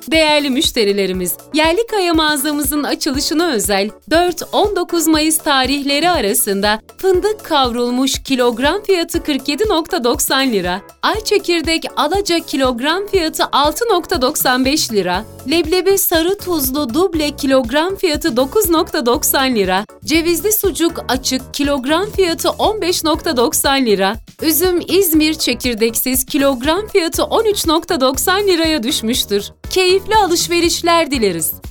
Değerli müşterilerimiz, Yerlikaya mağazamızın açılışına özel 4-19 Mayıs tarihleri arasında fındık kavrulmuş kilogram fiyatı 47,90 lira, ay çekirdek alaca kilogram fiyatı 6,95 lira, leblebi sarı tuzlu duble kilogram fiyatı 9,90 lira, cevizli sucuk açık kilogram fiyatı 15,90 lira, üzüm İzmir çekirdeksiz kilogram fiyatı 13,90 liraya düşmüştür. Keyifli alışverişler dileriz.